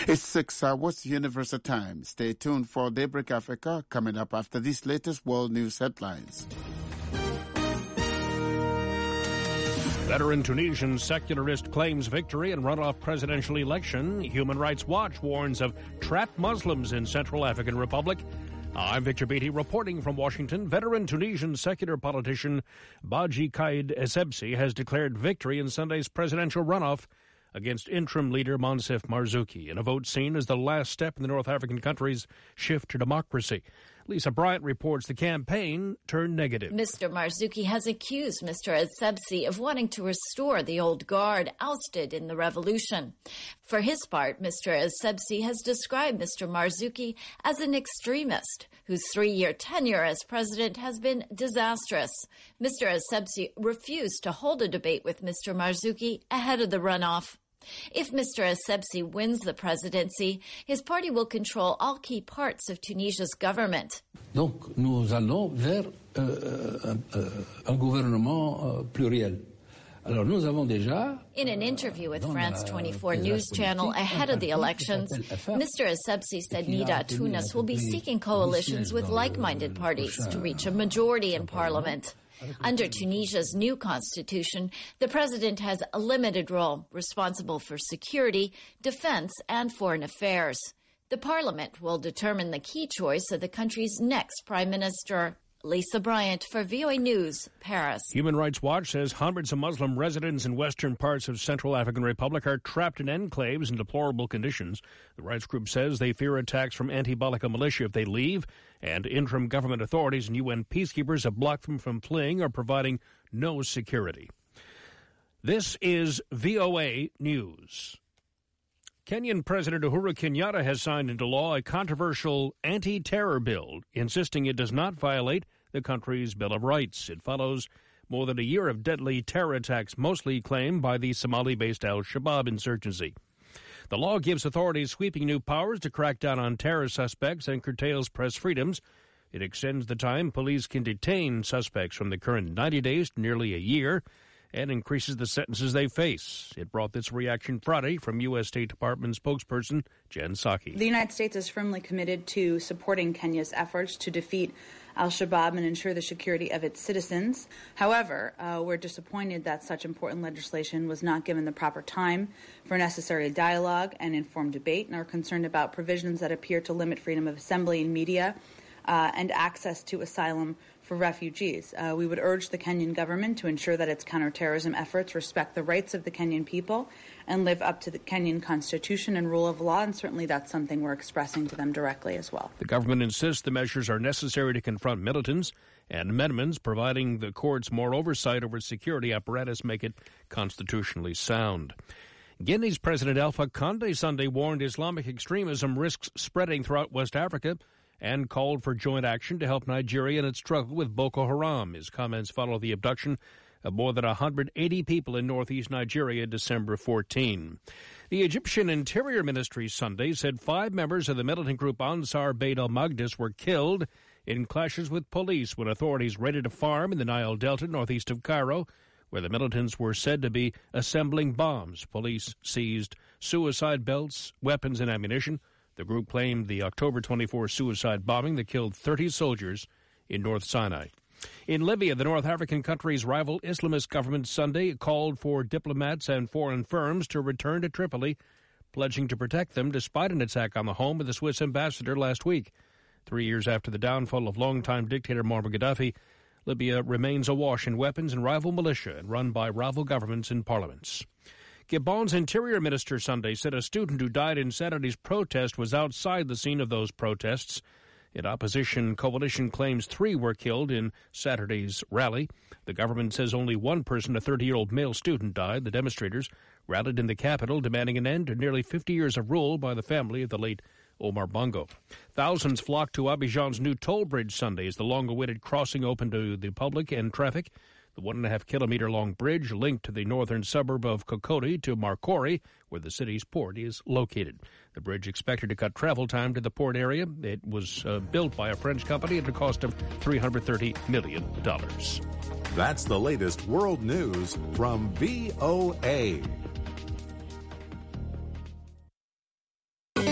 It's 6 hours Universal Time. Stay tuned for Daybreak Africa coming up after these latest world news headlines. Veteran Tunisian secularist claims victory in runoff presidential election. Human Rights Watch warns of trapped Muslims in Central African Republic. I'm Victor Beatty reporting from Washington. Veteran Tunisian secular politician Badji Caid Essebsi has declared victory in Sunday's presidential runoff against interim leader Monsef Marzouki in a vote seen as the last step in the North African country's shift to democracy. Lisa Bryant reports the campaign turned negative. Mr. Marzouki has accused Mr. Essebsi of wanting to restore the old guard ousted in the revolution. For his part, Mr. Essebsi has described Mr. Marzouki as an extremist whose 3-year tenure as president has been disastrous. Mr. Essebsi refused to hold a debate with Mr. Marzouki ahead of the runoff. If Mr. Essebsi wins the presidency, his party will control all key parts of Tunisia's government. Donc, nous allons vers un gouvernement pluriel. Alors, nous avons déjà... In an interview with France 24 News Channel ahead of the elections, Mr. Essebsi said Nida Tounes will be seeking coalitions with like-minded parties to reach a majority in parliament. Under Tunisia's new constitution, the president has a limited role, responsible for security, defense, and foreign affairs. The parliament will determine the key choice of the country's next prime minister. Lisa Bryant for VOA News, Paris. Human Rights Watch says hundreds of Muslim residents in western parts of Central African Republic are trapped in enclaves in deplorable conditions. The rights group says they fear attacks from anti-Balaka militia if they leave, and interim government authorities and UN peacekeepers have blocked them from fleeing or providing no security. This is VOA News. Kenyan President Uhuru Kenyatta has signed into law a controversial anti-terror bill, insisting it does not violate the country's Bill of Rights. It follows more than a year of deadly terror attacks, mostly claimed by the Somali-based al-Shabaab insurgency. The law gives authorities sweeping new powers to crack down on terror suspects and curtails press freedoms. It extends the time police can detain suspects from the current 90 days to nearly a year, and increases the sentences they face. It brought this reaction Friday from U.S. State Department spokesperson Jen Psaki. The United States is firmly committed to supporting Kenya's efforts to defeat al-Shabaab and ensure the security of its citizens. However, we're disappointed that such important legislation was not given the proper time for necessary dialogue and informed debate, and are concerned about provisions that appear to limit freedom of assembly and media and access to asylum for refugees. We would urge the Kenyan government to ensure that its counterterrorism efforts respect the rights of the Kenyan people and live up to the Kenyan constitution and rule of law, and certainly that's something we're expressing to them directly as well. The government insists the measures are necessary to confront militants, and amendments providing the courts more oversight over security apparatus make it constitutionally sound. Guinea's President Alpha Condé Sunday warned Islamic extremism risks spreading throughout West Africa and called for joint action to help Nigeria in its struggle with Boko Haram. His comments follow the abduction of more than 180 people in northeast Nigeria December 14. The Egyptian Interior Ministry Sunday said 5 members of the militant group Ansar Beit al-Maqdis were killed in clashes with police when authorities raided a farm in the Nile Delta northeast of Cairo, where the militants were said to be assembling bombs. Police seized suicide belts, weapons, and ammunition. The group claimed the October 24 suicide bombing that killed 30 soldiers in North Sinai. In Libya, the North African country's rival Islamist government Sunday called for diplomats and foreign firms to return to Tripoli, pledging to protect them despite an attack on the home of the Swiss ambassador last week. 3 years after the downfall of longtime dictator Muammar Gaddafi, Libya remains awash in weapons and rival militia and run by rival governments and parliaments. Gabon's Interior Minister Sunday said a student who died in Saturday's protest was outside the scene of those protests. An opposition coalition claims 3 were killed in Saturday's rally. The government says only one person, a 30-year-old male student, died. The demonstrators rallied in the capital, demanding an end to nearly 50 years of rule by the family of the late Omar Bongo. Thousands flocked to Abidjan's new toll bridge Sunday as the long-awaited crossing opened to the public and traffic. The 1.5-kilometer-long bridge linked to the northern suburb of Kokodi to Marcory, where the city's port is located. The bridge expected to cut travel time to the port area. It was built by a French company at a cost of $330 million. That's the latest world news from VOA.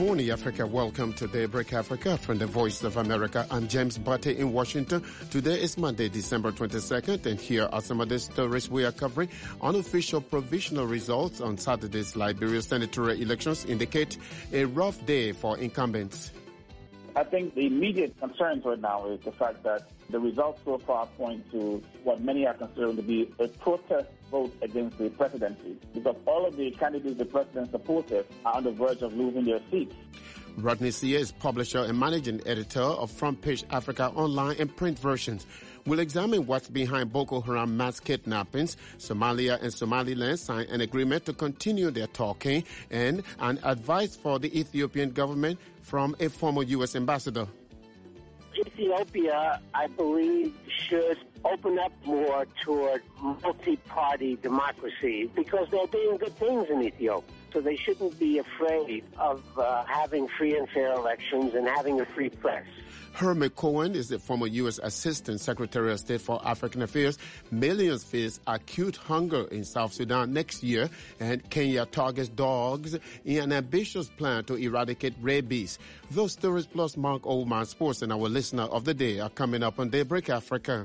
morning, Africa. Welcome to Daybreak Africa from the Voice of America. I'm James Butte in Washington. Today is Monday, December 22nd, and here are some of the stories we are covering. Unofficial provisional results on Saturday's Liberia senatorial elections indicate a rough day for incumbents. I think the immediate concerns right now is the fact that the results so far point to what many are considering to be a protest vote against the presidency, because all of the candidates the president supported are on the verge of losing their seats. Rodney Sia is publisher and managing editor of Front Page Africa online and print versions. We'll examine what's behind Boko Haram mass kidnappings. Somalia and Somaliland signed an agreement to continue their talking, and an advice for the Ethiopian government from a former U.S. ambassador. Ethiopia, I believe, should open up more toward multi-party democracy because they're doing good things in Ethiopia. So they shouldn't be afraid of having free and fair elections and having a free press. Herman Cohen is the former U.S. Assistant Secretary of State for African Affairs. Millions face acute hunger in South Sudan next year, and Kenya targets dogs in an ambitious plan to eradicate rabies. Those stories plus Mark Oldman Sports and our listener of the day are coming up on Daybreak Africa.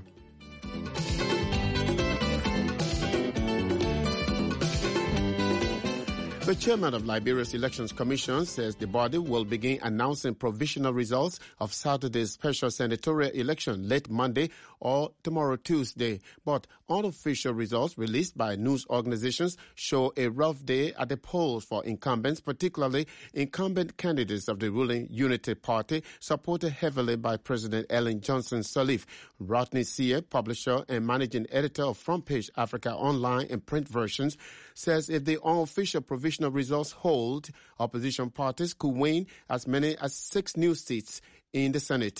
The chairman of Liberia's Elections Commission says the body will begin announcing provisional results of Saturday's special senatorial election late Monday or tomorrow Tuesday. But unofficial results released by news organizations show a rough day at the polls for incumbents, particularly incumbent candidates of the ruling Unity Party, supported heavily by President Ellen Johnson Sirleaf. Rodney Sia, publisher and managing editor of Front Page Africa online and print versions, says if the unofficial provisional results hold, opposition parties could win as many as 6 new seats in the Senate.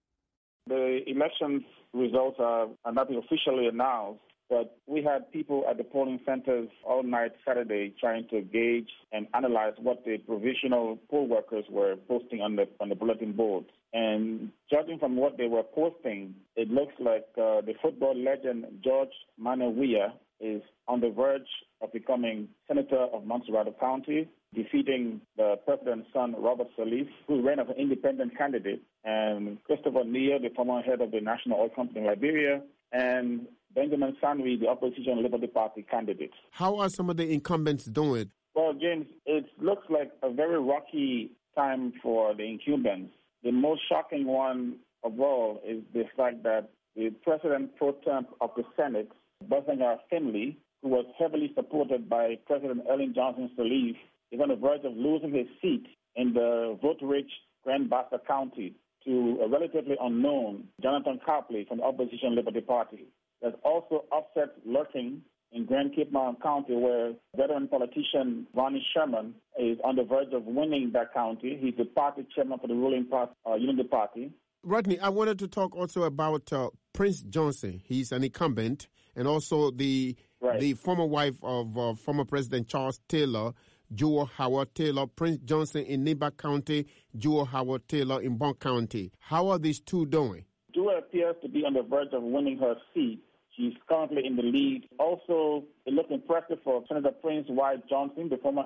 The election results are not officially announced, but we had people at the polling centers all night Saturday trying to gauge and analyze what the provisional poll workers were posting on the bulletin boards. And judging from what they were posting, it looks like the football legend George Manawia is on the verge of becoming senator of Montserrat County, defeating the president's son, Robert Sirleaf, who ran as an independent candidate, and Christopher Nia, the former head of the National Oil Company in Liberia, and Benjamin Sanwi, the opposition Liberty Party candidate. How are some of the incumbents doing? Well, James, it looks like a very rocky time for the incumbents. The most shocking one of all is the fact that the president pro tem of the Senate, Buzzinger Finley, who was heavily supported by President Ellen Johnson Sirleaf, is on the verge of losing his seat in the vote-rich Grand Bassa County to a relatively unknown Jonathan Copley from the opposition Liberty Party. There's also upset lurking in Grand Cape Mountain County, where veteran politician Ronnie Sherman is on the verge of winning that county. He's the party chairman for the ruling party, Unity Party. Rodney, I wanted to talk also about Prince Johnson. He's an incumbent, and also the former wife of former President Charles Taylor, Jewel Howard Taylor. Prince Johnson in Niba County, Jewel Howard Taylor in Bon County. How are these two doing? Jewel appears to be on the verge of winning her seat. She's currently in the lead. Also, it looked impressive for Senator Prince White Johnson, the former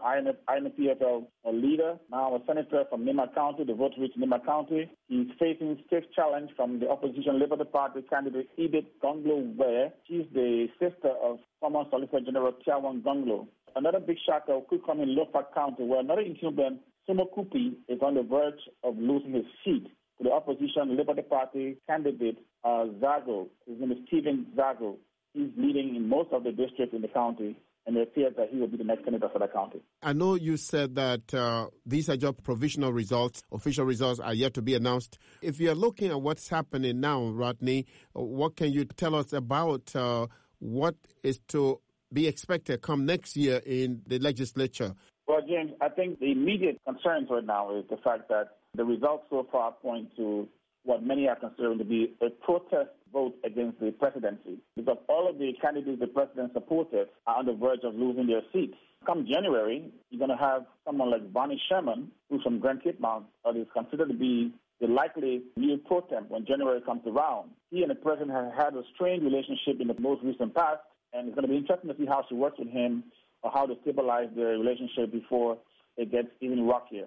INPFL leader, now a senator from Nima County, the vote-rich Nima County. He's facing stiff challenge from the opposition Liberty Party candidate Edith Gonglo Ware. She's the sister of former Solicitor General Tiawan Gonglo. Another big shocker could come in Lofa County, where another incumbent, Sumo Kupi, is on the verge of losing his seat to the opposition Liberty Party candidate Zago. His name is Stephen Zago. He's leading in most of the districts in the county, and it appears that he will be the next senator for the county. I know you said that these are just provisional results. Official results are yet to be announced. If you're looking at what's happening now, Rodney, what can you tell us about what is to be expected come next year in the legislature? Well, James, I think the immediate concerns right now is the fact that the results so far point to what many are considering to be a protest vote against the presidency, because all of the candidates the president supported are on the verge of losing their seats. Come January, you're going to have someone like Bonnie Sherman, who's from Grand Cape Mountain, or is considered to be the likely new pro tem when January comes around. He and the president have had a strained relationship in the most recent past, and it's going to be interesting to see how she works with him or how to stabilize their relationship before it gets even rockier.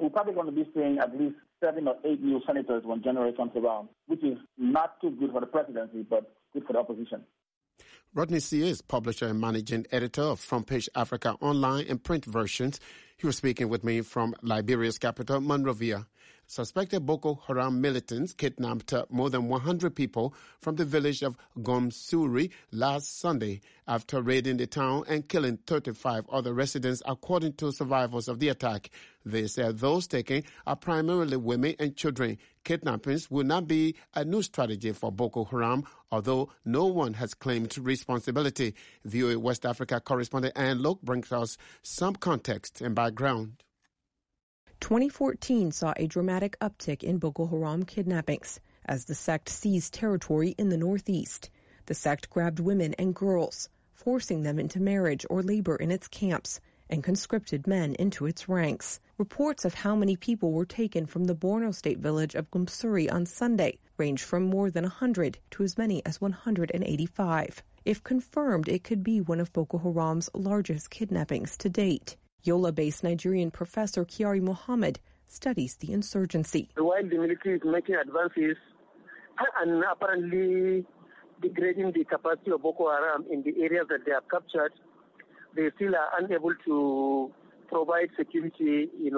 we're probably going to be seeing at least 7 or 8 new senators when January comes around, which is not too good for the presidency, but good for the opposition. Rodney C. is publisher and managing editor of Front Page Africa online and print versions. He was speaking with me from Liberia's capital, Monrovia. Suspected Boko Haram militants kidnapped more than 100 people from the village of Gomsuri last Sunday after raiding the town and killing 35 other residents, according to survivors of the attack. They said those taken are primarily women and children. Kidnappings will not be a new strategy for Boko Haram, although no one has claimed responsibility. VOA West Africa correspondent Anne Locke brings us some context and background. 2014 saw a dramatic uptick in Boko Haram kidnappings as the sect seized territory in the northeast. The sect grabbed women and girls, forcing them into marriage or labor in its camps, and conscripted men into its ranks. Reports of how many people were taken from the Borno State village of Gumsuri on Sunday range from more than 100 to as many as 185. If confirmed, it could be one of Boko Haram's largest kidnappings to date. Yola-based Nigerian professor Kiari Mohammed studies the insurgency. While the military is making advances and apparently degrading the capacity of Boko Haram in the areas that they have captured, they still are unable to provide security, in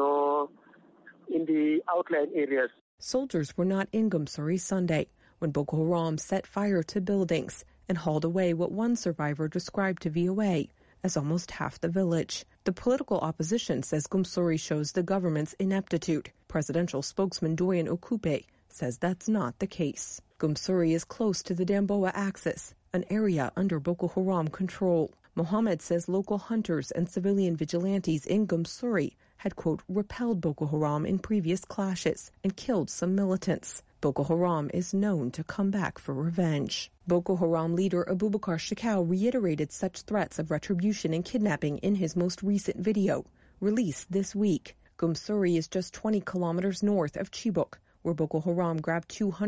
the outlying areas. Soldiers were not in Gumsuri Sunday when Boko Haram set fire to buildings and hauled away what one survivor described to VOA as almost half the village. The political opposition says Gumsuri shows the government's ineptitude. Presidential spokesman Doyen Okupe says that's not the case. Gumsuri is close to the Damboa axis, an area under Boko Haram control. Mohammed says local hunters and civilian vigilantes in Gumsuri had, quote, repelled Boko Haram in previous clashes and killed some militants. Boko Haram is known to come back for revenge. Boko Haram leader Abubakar Shekau reiterated such threats of retribution and kidnapping in his most recent video, released this week. Gumsuri is just 20 kilometers north of Chibok, where Boko Haram grabbed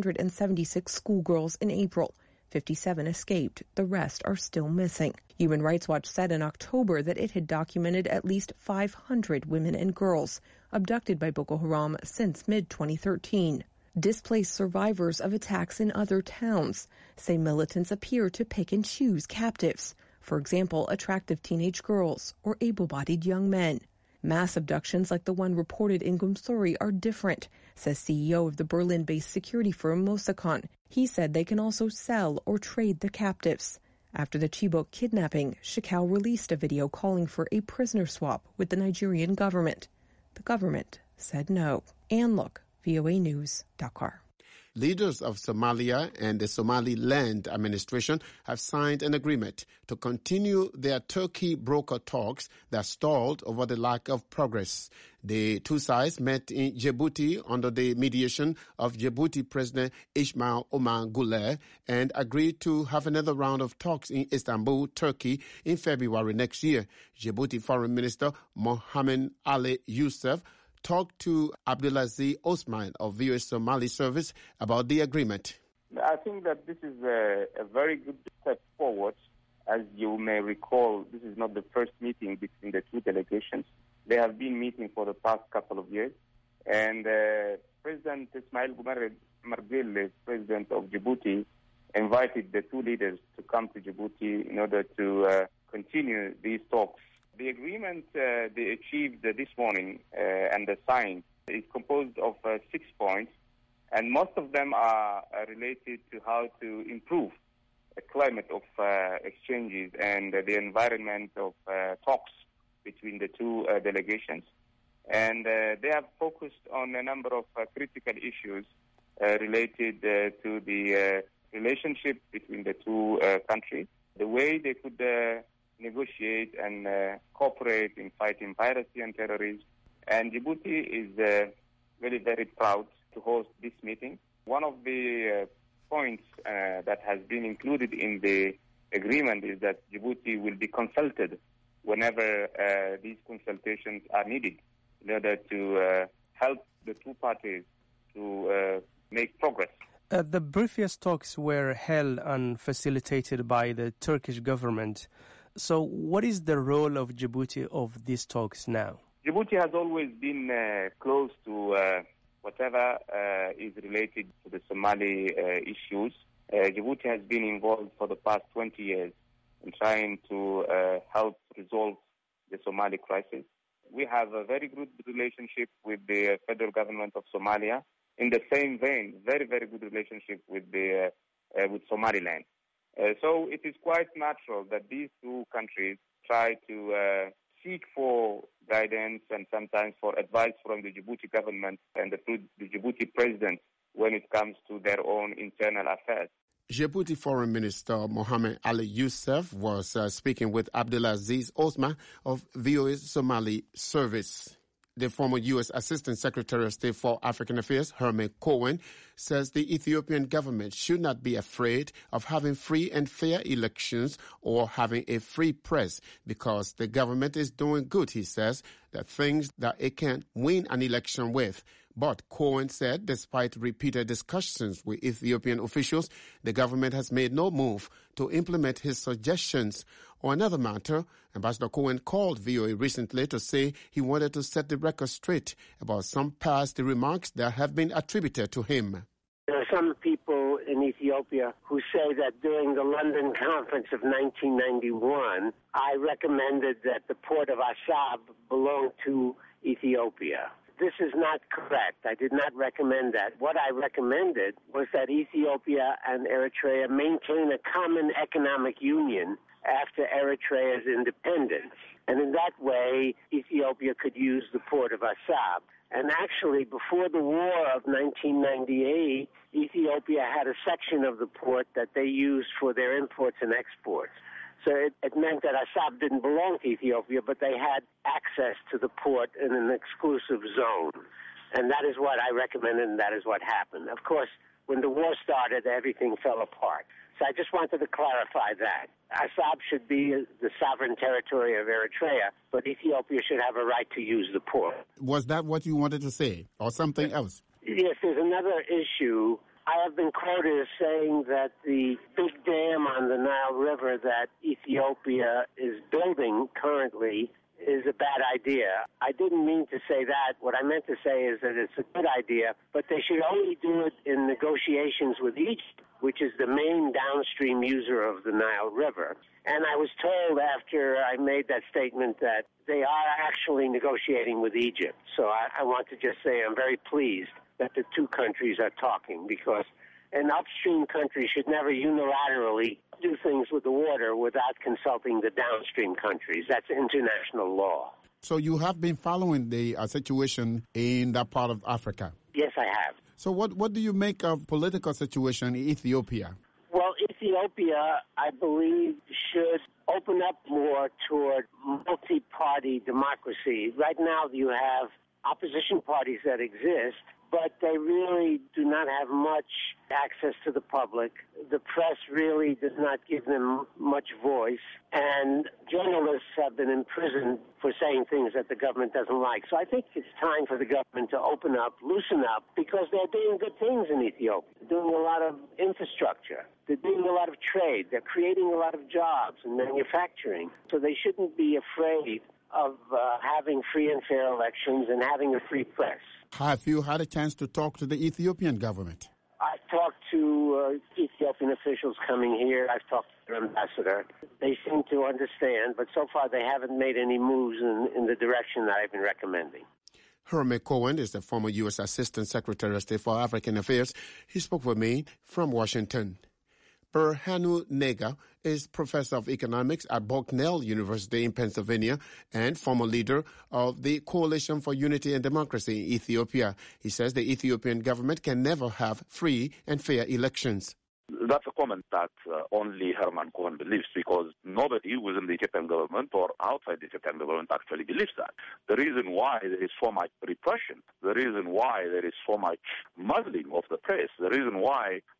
276 schoolgirls in April. 57 escaped. The rest are still missing. Human Rights Watch said in October that it had documented at least 500 women and girls abducted by Boko Haram since mid-2013. Displaced survivors of attacks in other towns say militants appear to pick and choose captives. For example, attractive teenage girls or able-bodied young men. Mass abductions like the one reported in Gumsuri are different, says CEO of the Berlin-based security firm Mossakan. He said they can also sell or trade the captives. After the Chibok kidnapping, Shekau released a video calling for a prisoner swap with the Nigerian government. The government said no. Anne Look, VOA News, Dakar. Leaders of Somalia and the Somaliland administration have signed an agreement to continue their Turkey broker talks that stalled over the lack of progress. The two sides met in Djibouti under the mediation of Djibouti President Ismail Omar Guelleh and agreed to have another round of talks in Istanbul, Turkey in February next year. Djibouti Foreign Minister Mohamed Ali Youssef talked to Abdulaziz Osman of VOA Somali Service about the agreement. I think that this is a very good step forward. As you may recall, this is not the first meeting between the two delegations. They have been meeting for the past couple of years. And President Ismail Omar Guelleh, President of Djibouti, invited the two leaders to come to Djibouti in order to continue these talks. The agreement they achieved this morning and they signed is composed of 6 points, and most of them are related to how to improve the climate of exchanges and the environment of talks between the two delegations. And they have focused on a number of critical issues related to the relationship between the two countries, the way they could negotiate and cooperate in fighting piracy and terrorism. And Djibouti is very, very proud to host this meeting. One of the points that has been included in the agreement is that Djibouti will be consulted whenever these consultations are needed in order to help the two parties to make progress. The previous talks were held and facilitated by the Turkish government. So what is the role of Djibouti of these talks now? Djibouti has always been close to whatever is related to the Somali issues. Djibouti has been involved for the past 20 years in trying to help resolve the Somali crisis. We have a very good relationship with the federal government of Somalia. In the same vein, very, very good relationship with Somaliland. So it is quite natural that these two countries try to seek for guidance and sometimes for advice from the Djibouti government and the Djibouti president when it comes to their own internal affairs. Djibouti Foreign Minister Mohamed Ali Youssef was speaking with Abdulaziz Osman of VOA's Somali service. The former U.S. Assistant Secretary of State for African Affairs, Herman Cohen, says the Ethiopian government should not be afraid of having free and fair elections or having a free press because the government is doing good, he says, the things that it can win an election with. But Cohen said despite repeated discussions with Ethiopian officials, the government has made no move to implement his suggestions. On another matter, Ambassador Cohen called VOA recently to say he wanted to set the record straight about some past remarks that have been attributed to him. There are some people in Ethiopia who say that during the London conference of 1991, I recommended that the port of Assab belong to Ethiopia. This is not correct. I did not recommend that. What I recommended was that Ethiopia and Eritrea maintain a common economic union after Eritrea's independence. And in that way, Ethiopia could use the port of Assab. And actually, before the war of 1998, Ethiopia had a section of the port that they used for their imports and exports. So it meant that Assab didn't belong to Ethiopia, but they had access to the port in an exclusive zone. And that is what I recommended, and that is what happened. Of course, when the war started, everything fell apart. So I just wanted to clarify that. Assab should be the sovereign territory of Eritrea, but Ethiopia should have a right to use the port. Was that what you wanted to say, or something else? Yes, there's another issue. I have been quoted as saying that the big dam on the Nile River that Ethiopia is building currently is a bad idea. I didn't mean to say that. What I meant to say is that it's a good idea, but they should only do it in negotiations with Egypt, which is the main downstream user of the Nile River. And I was told after I made that statement that they are actually negotiating with Egypt. So I want to just say I'm very pleased that the two countries are talking, because an upstream country should never unilaterally do things with the water without consulting the downstream countries. That's international law. So you have been following the situation in that part of Africa? Yes, I have. So what do you make of political situation in Ethiopia? Well, Ethiopia, I believe, should open up more toward multi-party democracy. Right now you have opposition parties that exist, but they really do not have much access to the public. The press really does not give them much voice, and journalists have been imprisoned for saying things that the government doesn't like. So I think it's time for the government to open up, loosen up, because they're doing good things in Ethiopia. They're doing a lot of infrastructure. They're doing a lot of trade. They're creating a lot of jobs and manufacturing. So they shouldn't be afraid of having free and fair elections and having a free press. Have you had a chance to talk to the Ethiopian government? I've talked to Ethiopian officials coming here. I've talked to their ambassador. They seem to understand, but so far they haven't made any moves in the direction that I've been recommending. Herman Cohen is the former U.S. Assistant Secretary of State for African Affairs. He spoke with me from Washington. Berhanu Nega is professor of economics at Bucknell University in Pennsylvania and former leader of the Coalition for Unity and Democracy in Ethiopia. He says the Ethiopian government can never have free and fair elections. That's a comment that only Herman Cohen believes, because nobody within the Ethiopian government or outside the Ethiopian government actually believes that. The reason why there is so much repression, the reason why there is so much muzzling of the press, the reason why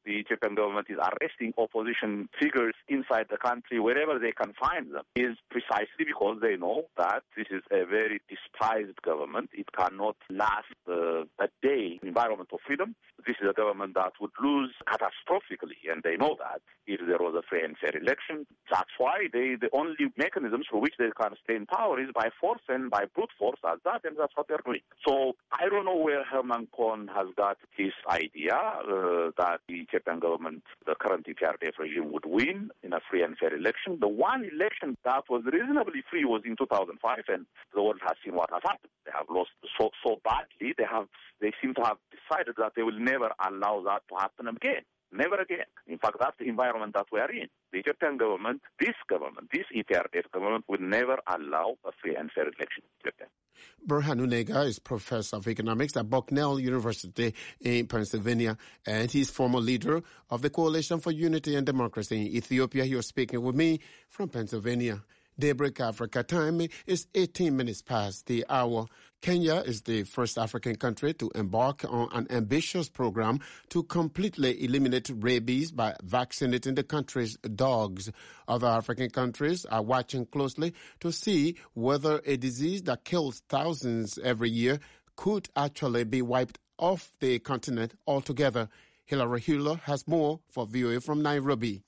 the Ethiopian government is arresting opposition figures inside the country wherever they can find them is precisely because they know that this is a very despised government. It cannot last a day in environment of freedom. This is a government that would lose catastrophically, and they know that if there was a free and fair election. That's why the only mechanisms for which they can stay in power is by force and by brute force as that, and that's what they're doing. So I don't know where Herman Cohen has got his idea that the Ethiopian government, the current EPRDF regime, would win in a free and fair election. The one election that was reasonably free was in 2005, and the world has seen what has happened. They have lost so badly. They seem to have decided that they will never allow that to happen again. Never again. In fact, that's the environment that we are in. The Ethiopian government, this EPRDF government, will never allow a free and fair election in Ethiopia. Burhanu Nega is professor of economics at Bucknell University in Pennsylvania, and he's former leader of the Coalition for Unity and Democracy in Ethiopia. He was speaking with me from Pennsylvania. Daybreak Africa time is 18 minutes past the hour. Kenya is the first African country to embark on an ambitious program to completely eliminate rabies by vaccinating the country's dogs. Other African countries are watching closely to see whether a disease that kills thousands every year could actually be wiped off the continent altogether. Hilary Hewler has more for VOA from Nairobi.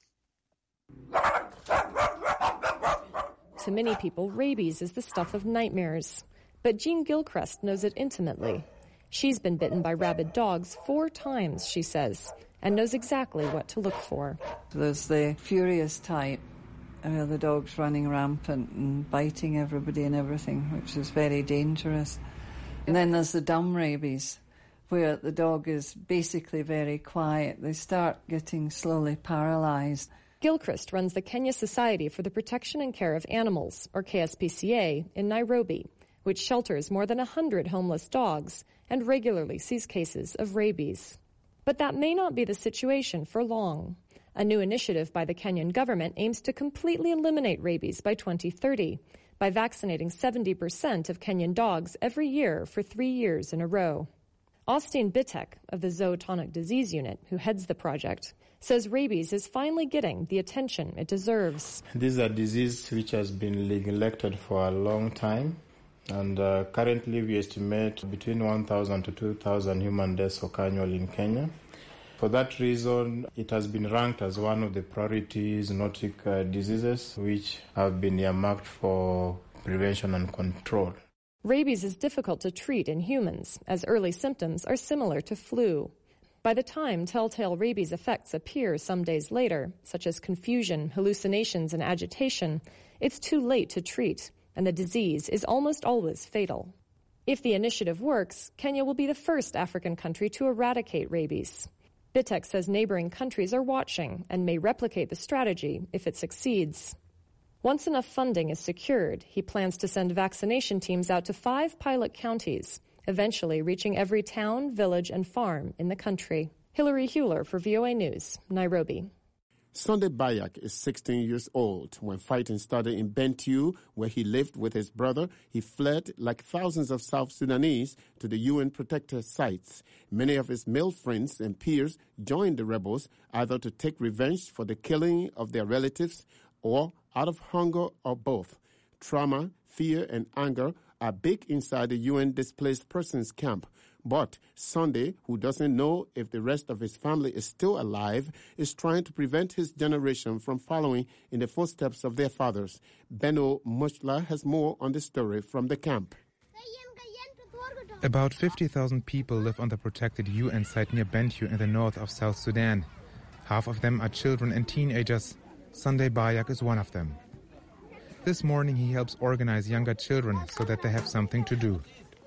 To many people, rabies is the stuff of nightmares. But Jean Gilchrist knows it intimately. She's been bitten by rabid dogs 4 times, she says, and knows exactly what to look for. There's the furious type, where the dog's running rampant and biting everybody and everything, which is very dangerous. And then there's the dumb rabies, where the dog is basically very quiet. They start getting slowly paralyzed. Gilchrist runs the Kenya Society for the Protection and Care of Animals, or KSPCA, in Nairobi, which shelters more than 100 homeless dogs and regularly sees cases of rabies. But that may not be the situation for long. A new initiative by the Kenyan government aims to completely eliminate rabies by 2030 by vaccinating 70% of Kenyan dogs every year for 3 years in a row. Austin Bitek of the Zootonic Disease Unit, who heads the project, says rabies is finally getting the attention it deserves. This is a disease which has been neglected for a long time, and currently we estimate between 1,000 to 2,000 human deaths occur annually in Kenya. For that reason, it has been ranked as one of the priority zoonotic diseases which have been earmarked for prevention and control. Rabies is difficult to treat in humans, as early symptoms are similar to flu. By the time telltale rabies effects appear some days later, such as confusion, hallucinations, and agitation, it's too late to treat, and the disease is almost always fatal. If the initiative works, Kenya will be the first African country to eradicate rabies. Bitek says neighboring countries are watching and may replicate the strategy if it succeeds. Once enough funding is secured, he plans to send vaccination teams out to 5 pilot counties, eventually reaching every town, village, and farm in the country. Hilary Hewler for VOA News, Nairobi. Sunday Bayak is 16 years old. When fighting started in Bentiu, where he lived with his brother, he fled like thousands of South Sudanese to the UN protected sites. Many of his male friends and peers joined the rebels either to take revenge for the killing of their relatives or out of hunger or both. Trauma, fear, and anger are big inside the UN displaced persons camp. But Sunday, who doesn't know if the rest of his family is still alive, is trying to prevent his generation from following in the footsteps of their fathers. Benno Mushla has more on the story from the camp. About 50,000 people live on the protected UN site near Bentiu in the north of South Sudan. Half of them are children and teenagers. Sunday Bayak is one of them. This morning he helps organize younger children so that they have something to do.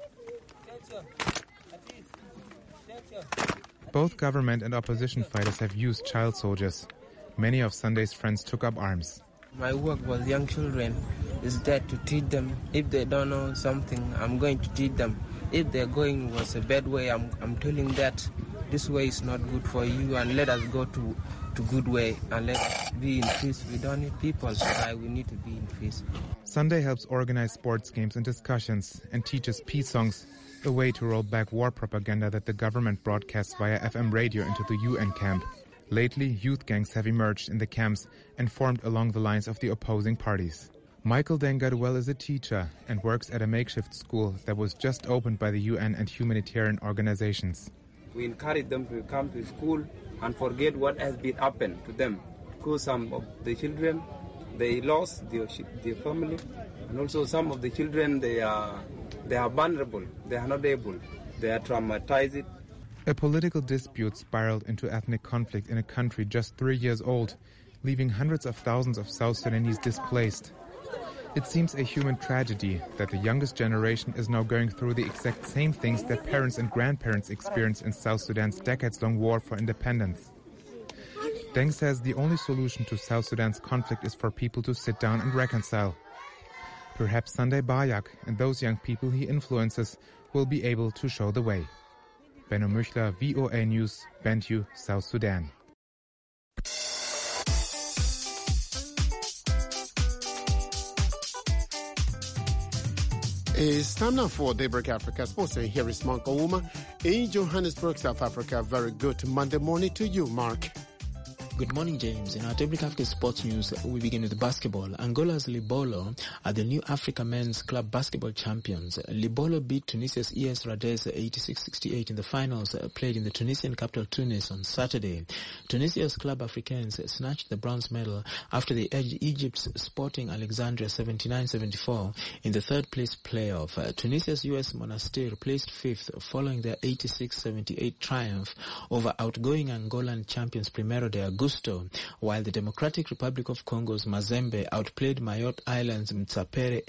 Both government and opposition fighters have used child soldiers. Many of Sunday's friends took up arms. My work was young children. Is that to teach them. If they don't know something, I'm going to teach them. If they're going was a bad way, I'm telling that this way is not good for you, and let us go to good way and let us be in peace. We don't need people, so we need to be in peace. Sunday helps organize sports games and discussions and teaches peace songs, a way to roll back war propaganda that the government broadcasts via FM radio into the UN camp. Lately, youth gangs have emerged in the camps and formed along the lines of the opposing parties. Michael Dengaduel is a teacher and works at a makeshift school that was just opened by the UN and humanitarian organizations. We encourage them to come to school and forget what has been happened to them, because some of the children, they lost their family, and also some of the children, they are vulnerable, they are not able, they are traumatized. A political dispute spiraled into ethnic conflict in a country just 3 years old, leaving hundreds of thousands of South Sudanese displaced. It seems a human tragedy that the youngest generation is now going through the exact same things that parents and grandparents experienced in South Sudan's decades-long war for independence. Deng says the only solution to South Sudan's conflict is for people to sit down and reconcile. Perhaps Sunday Bayak and those young people he influences will be able to show the way. Benno Müchler, VOA News, Bentiu, South Sudan. It's time now for Daybreak Africa Sports, and here is Mark Ouma in Johannesburg, South Africa. Very good Monday morning to you, Mark. Good morning, James. In our Daybreak Africa Sports News, we begin with basketball. Angola's Libolo are the new Africa Men's Club basketball champions. Libolo beat Tunisia's ES Radez 86-68 in the finals played in the Tunisian capital Tunis on Saturday. Tunisia's Club Africains snatched the bronze medal after they edged Egypt's Sporting Alexandria 79-74 in the third-place playoff. Tunisia's US Monastir placed fifth following their 86-78 triumph over outgoing Angolan champions Primeiro de Agosto, while the Democratic Republic of Congo's Mazembe outplayed Mayotte Island's Mtsapere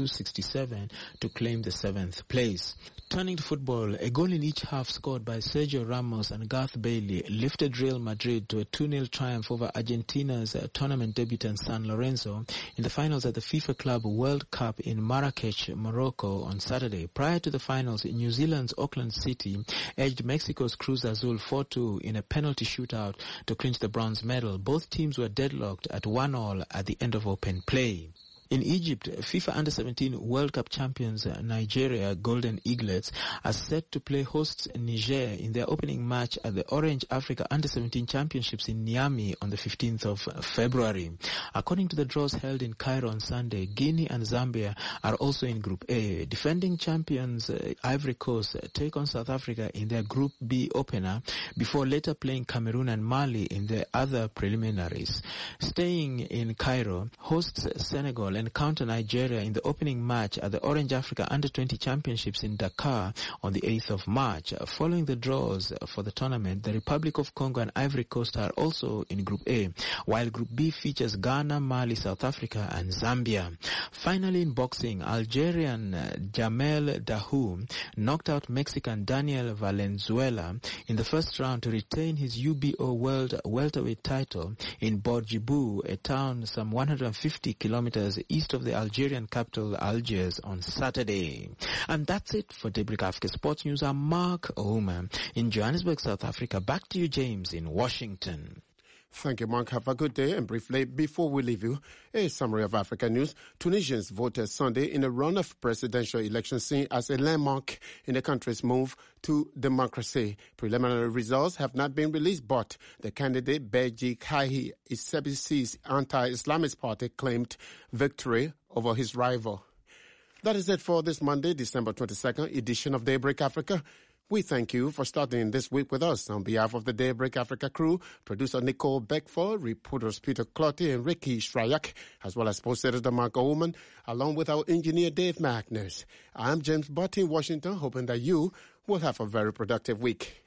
82-67 to claim the 7th place. Turning to football, a goal in each half scored by Sergio Ramos and Garth Bailey lifted Real Madrid to a 2-0 triumph over Argentina's tournament debutant San Lorenzo in the finals at the FIFA Club World Cup in Marrakech, Morocco on Saturday. Prior to the finals, New Zealand's Auckland City edged Mexico's Cruz Azul 4-2 in a penalty shootout to clinch the bronze medal. Both teams were deadlocked at 1-1 at the end of open play. In Egypt, FIFA Under-17 World Cup champions Nigeria Golden Eaglets are set to play hosts Niger in their opening match at the Orange Africa Under-17 Championships in Niamey on the 15th of February. According to the draws held in Cairo on Sunday, Guinea and Zambia are also in Group A. Defending champions Ivory Coast take on South Africa in their Group B opener before later playing Cameroon and Mali in their other preliminaries. Staying in Cairo, hosts Senegal encounter Nigeria in the opening match at the Orange Africa Under-20 Championships in Dakar on the 8th of March. Following the draws for the tournament, the Republic of Congo and Ivory Coast are also in Group A, while Group B features Ghana, Mali, South Africa and Zambia. Finally, in boxing, Algerian Jamel Dahoud knocked out Mexican Daniel Valenzuela in the first round to retain his UBO World Welterweight title in Bourguiba, a town some 150 kilometers east of the Algerian capital Algiers on Saturday. And that's it for Daybreak Africa Sports News. I'm Mark Ouma in Johannesburg, South Africa. Back to you, James, in Washington. Thank you, Mark. Have a good day. And briefly, before we leave you, a summary of African news. Tunisians voted Sunday in a runoff presidential election seen as a landmark in the country's move to democracy. Preliminary results have not been released, but the candidate Beji Caid Essebsi's anti-Islamist party claimed victory over his rival. That is it for this Monday, December 22nd edition of Daybreak Africa. We thank you for starting this week with us. On behalf of the Daybreak Africa crew, producer Nicole Beckford, reporters Peter Clotty and Ricky Shryak, as well as post editor Mark Oman, along with our engineer Dave Magnus. I'm James Butt in Washington, hoping that you will have a very productive week.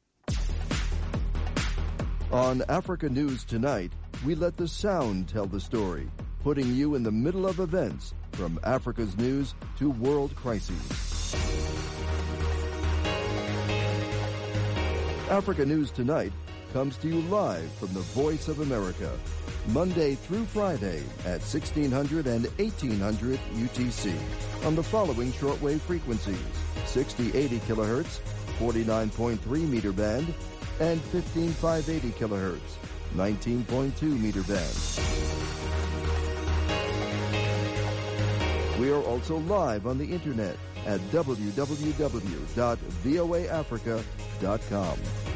On Africa News Tonight, we let the sound tell the story, putting you in the middle of events from Africa's news to world crises. Africa News Tonight comes to you live from the Voice of America, Monday through Friday at 1600 and 1800 UTC on the following shortwave frequencies: 6080 kilohertz, 49.3 meter band, and 15580 kilohertz, 19.2 meter band. We are also live on the internet at www.voaafrica.com.